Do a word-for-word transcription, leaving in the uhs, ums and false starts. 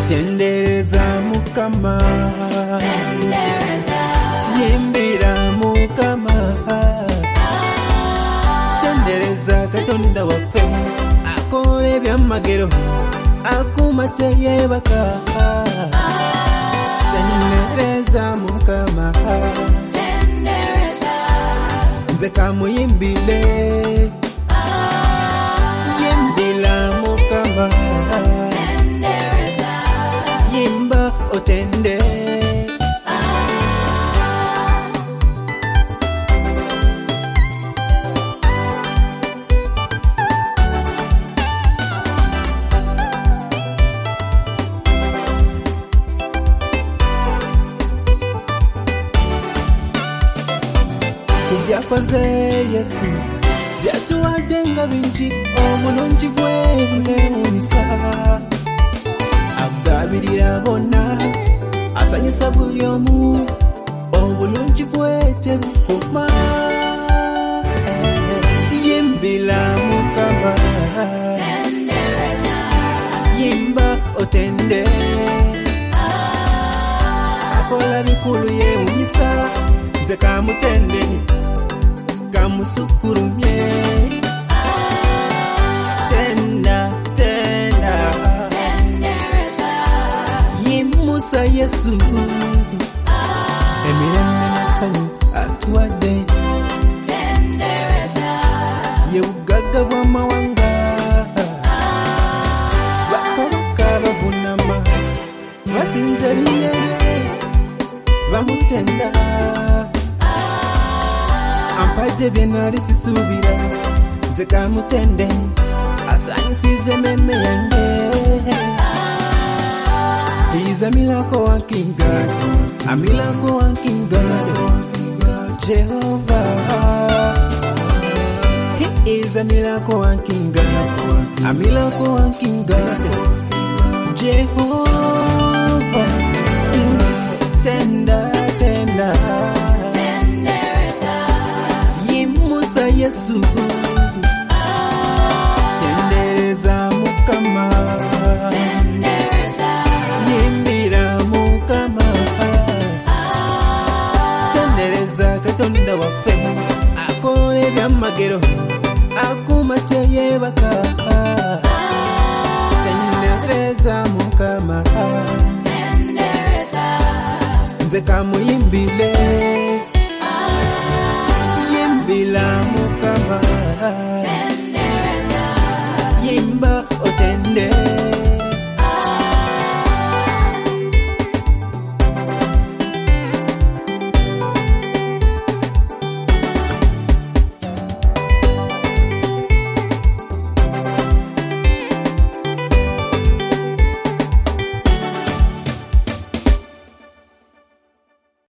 tendereza mukama, tendereza, yimbira mukama, tendereza katonda waffe akola ebyamagero akumate yebaka, tendereza mukama, tendereza, nze kamuyimbile, yimbira mukama, tendereza, yimba otende. Kubyakoze Yesu byatuwadde nga bingi, obulungi bwe bunewunyisa, agabirira bonna, asanyusa buli omu, obulungi bwe tebukoma. Yimbira mukama, tendereza, yimba otende, akola bikulu yewunyisa, nze kamutende kamusukurumye, tenda tenda, tendereza, yimusa Yesu, emirembe n'essanyu atuwadde, tendereza, ye bugagga bw'amawanga, bakabaka bavunama basinza erinnya lye bamutenda, ampadde bye nali sisuubira, nze kamutende asanyusiza emmeeme yange. He is a miracle working God, a miracle working God, Jehovah. He is a miracle working God, a miracle working God, Jehovah. Tender, tender, tendereza, yimusa Yesu, tendereza mukama, tendereza, yimbira mukama, tendereza katonda waffe akola ebyamagero akumate yebaka, tendereza mukama, tendereza, nze kamuyimbile.